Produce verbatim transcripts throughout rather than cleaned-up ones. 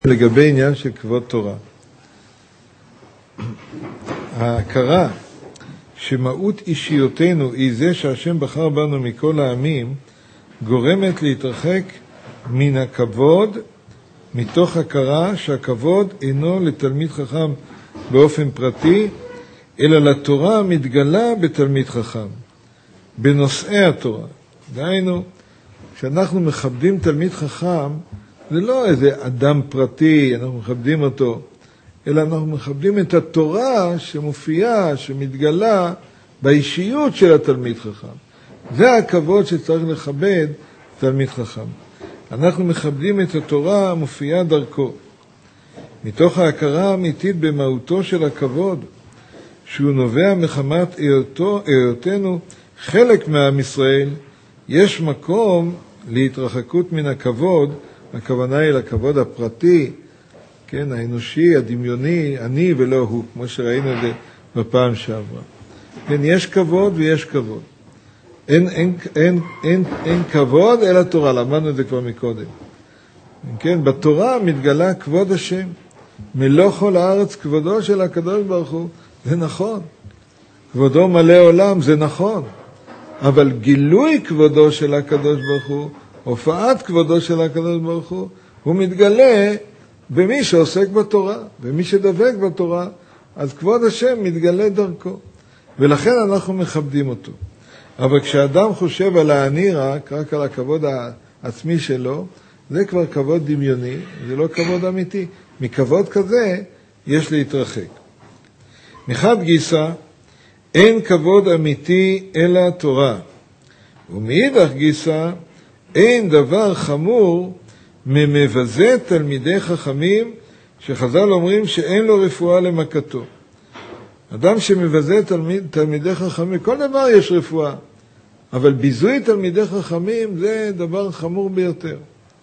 לגבי עניין של כבוד תורה. ההכרה שמהות אישיותנו היא זה שהשם בחר בנו מכל העמים, גורמת להתרחק מן הכבוד, מתוך הכרה שהכבוד אינו לתלמיד חכם באופן פרטי, אלא לתורה המתגלה בתלמיד חכם, בנושאי התורה. דהיינו, כשאנחנו מכבדים תלמיד חכם, זה לא איזה אדם פרטי, אנחנו מכבדים אותו, אלא אנחנו מכבדים את התורה שמופיעה, שמתגלה באישיות של התלמיד חכם. זה הכבוד שצריך לכבד תלמיד חכם. אנחנו מכבדים את התורה המופיעה דרכו. מתוך ההכרה האמיתית במהותו של הכבוד, שהוא נובע מחמת היותו, היותנו חלק מעם ישראל, יש מקום להתרחקות מן הכבוד, הכוונה היא לכבוד הפרטי, כן, האנושי, הדמיוני, אני ולא הוא, כמו שראינו את זה בפעם שעברה. כן, יש כבוד ויש כבוד. אין, אין, אין, אין, אין כבוד אלא תורה, למדנו את זה כבר מקודם. כן, בתורה מתגלה כבוד השם, מלוא כל הארץ כבודו של הקדוש ברוך הוא, זה נכון. כבודו מלא עולם, זה נכון. אבל גילוי כבודו של הקדוש ברוך הוא, הופעת כבודו של הקדוש ברוך הוא, הוא מתגלה במי שעוסק בתורה, במי שדבק בתורה, אז כבוד השם מתגלה דרכו. ולכן אנחנו מכבדים אותו. אבל כשאדם חושב על האני רק, רק על הכבוד העצמי שלו, זה כבר כבוד דמיוני, זה לא כבוד אמיתי. מכבוד כזה יש להתרחק. מחד גיסא, אין כבוד אמיתי אלא תורה. ומאידך גיסא, אין דבר חמור ממבזה תלמידי חכמים, שחז"ל אומרים שאין לו רפואה למכתו. אדם שמבזה תלמיד, תלמידי חכמים, כל דבר יש רפואה, אבל ביזוי תלמידי חכמים זה דבר חמור ביותר.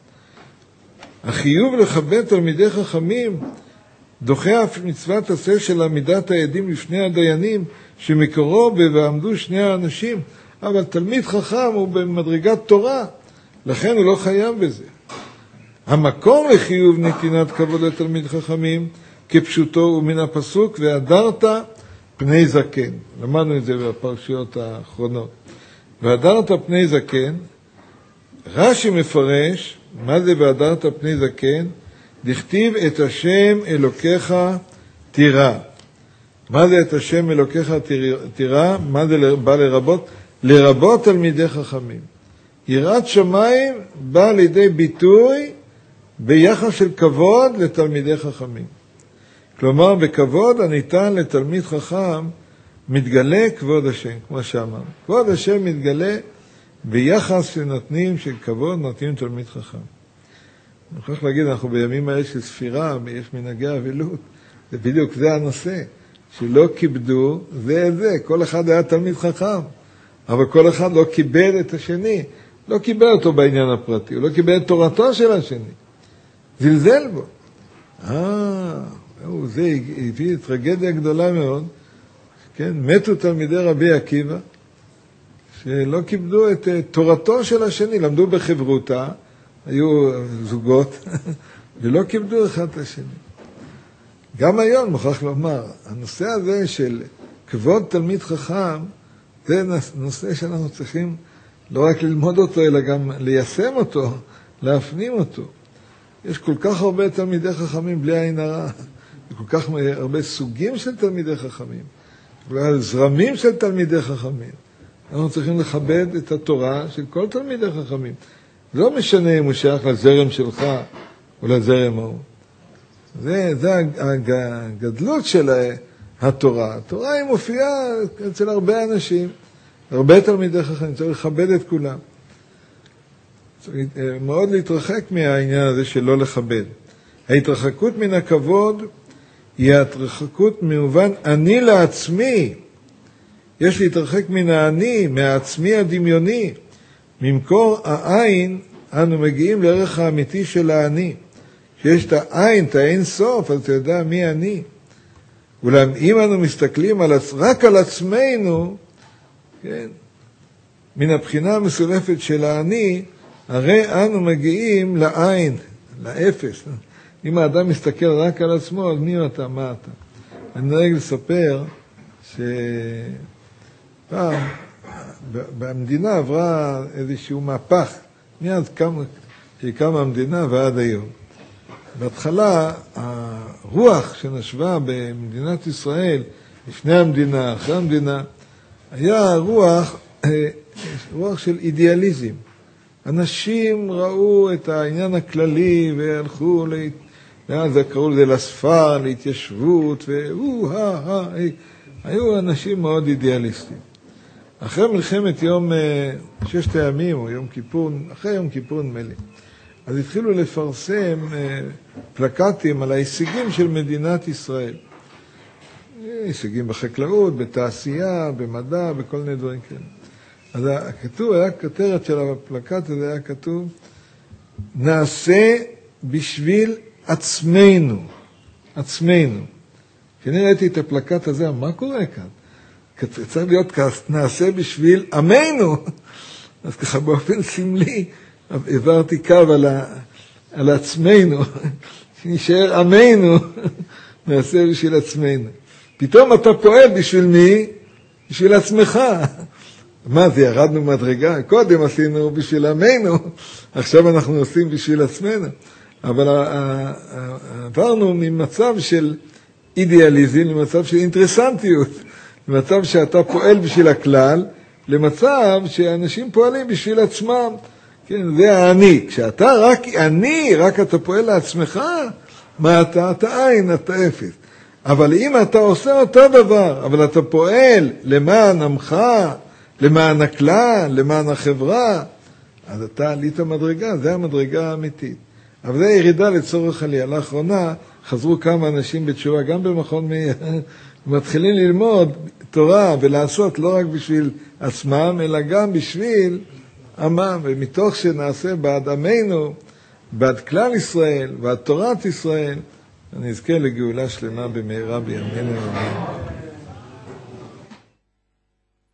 החיוב לכבד תלמידי חכמים דוחה אף מצוות עשה של עמידת העדים לפני הדיינים, שמקורו ב"ועמדו שני האנשים", אבל תלמיד חכם הוא במדרגת תורה, לכן הוא לא חייב בזה. המקום לחיוב נתינת כבוד לתלמיד חכמים כפשוטו הוא מן הפסוק והדרת פני זקן. למדנו את זה בפרשיות האחרונות. והדרת פני זקן, רש"י מפרש מה זה והדרת פני זקן, דכתיב את השם אלוקיך תירא. מה זה את השם אלוקיך תירא? מה זה בא לרבות? לרבות תלמידי חכמים. יראת שמיים בא לידי ביטוי ביחס של כבוד לתלמידי חכמים. כלומר, בכבוד הניתן לתלמיד חכם מתגלה כבוד השם, כמו שאמר. כבוד השם מתגלה ביחס שנותנים של כבוד נותנים תלמיד חכם. אני חושב להגיד, אנחנו בימים האלה של ספירה, יש מנהגי אבלות, זה בדיוק זה הנושא, שלא כיבדו זה את זה, כל אחד היה תלמיד חכם, אבל כל אחד לא קיבל את השני, לא קיבל אותו בעניין הפרטי, הוא לא קיבל את תורתו של השני, זלזל בו. אה, זה הביא טרגדיה גדולה מאוד, כן, מתו תלמידי רבי עקיבא, שלא קיבלו את תורתו של השני, למדו בחברותה, היו זוגות, ולא קיבלו אחד את השני. גם היום, מוכרח לומר, הנושא הזה של כבוד תלמיד חכם, זה נושא שאנחנו צריכים לא רק ללמוד אותו, אלא גם ליישם אותו, להפנים אותו. יש כל כך הרבה תלמידי חכמים בלי עין הרע, כל כך הרבה סוגים של תלמידי חכמים, זרמים של תלמידי חכמים. אנחנו צריכים לכבד את התורה של כל תלמידי חכמים. לא משנה אם הוא שייך לזרם שלך או לזרם ההוא. זה, זה הגדלות של התורה. התורה היא מופיעה אצל הרבה אנשים, הרבה תלמידי חכמים, צריך לכבד את כולם. צריך מאוד להתרחק מהעניין הזה של לא לכבד. ההתרחקות מן הכבוד היא ההתרחקות במובן אני לעצמי. יש להתרחק מן האני, מהעצמי הדמיוני. ממקור העין אנו מגיעים לערך האמיתי של האני. שיש את העין, את האין סוף, אז אתה יודע מי אני. אולם אם אנו מסתכלים על, רק על עצמנו, כן, מן הבחינה המסולפת של האני, הרי אנו מגיעים לעין, לאפס. אם האדם מסתכל רק על עצמו, אז מי אתה, מה אתה? אני נוהג לספר שפעם במדינה עברה איזשהו מהפך, מאז קמה, שקמה המדינה ועד היום. בהתחלה, הרוח שנשבה במדינת ישראל, לפני המדינה, אחרי המדינה, היה רוח, רוח של אידיאליזם. אנשים ראו את העניין הכללי והלכו, ואז קראו לזה לספר, להתיישבות, והוא, הא, הא, היו אנשים מאוד אידיאליסטים. אחרי מלחמת יום ששת הימים, או יום כיפור, אחרי יום כיפור נמלי, אז התחילו לפרסם פלקטים על ההישגים של מדינת ישראל. הישגים בחקלאות, בתעשייה, במדע, בכל מיני דברים כאלה. אז הכתוב, היה כותרת של הפלקט הזה, היה כתוב, נעשה בשביל עצמנו, עצמנו. כשאני ראיתי את הפלקט הזה, מה קורה כאן? צריך להיות נעשה בשביל עמנו. אז ככה באופן סמלי, העברתי קו על, ה, על עצמנו, שנשאר עמנו, נעשה בשביל עצמנו. פתאום אתה פועל בשביל מי? בשביל עצמך. מה זה, ירדנו מדרגה? קודם עשינו בשביל עמנו, עכשיו אנחנו עושים בשביל עצמנו. אבל עברנו ממצב של אידיאליזם למצב של אינטרסנטיות, למצב שאתה פועל בשביל הכלל, למצב שאנשים פועלים בשביל עצמם. כן, זה האני. כשאתה רק אני, רק אתה פועל לעצמך, מה אתה? אתה אין, אתה אפס. אבל אם אתה עושה אותו דבר, אבל אתה פועל למען עמך, למען הכלל, למען החברה, אז אתה עלית מדרגה, זה המדרגה האמיתית. אבל זה ירידה לצורך עלייה. לאחרונה חזרו כמה אנשים בתשובה, גם במכון מאיר, מתחילים ללמוד תורה ולעשות לא רק בשביל עצמם, אלא גם בשביל עמם, ומתוך שנעשה בעד עמנו, בעד כלל ישראל, בעד תורת ישראל, אני אזכה לגאולה שלמה במהרה בימינו.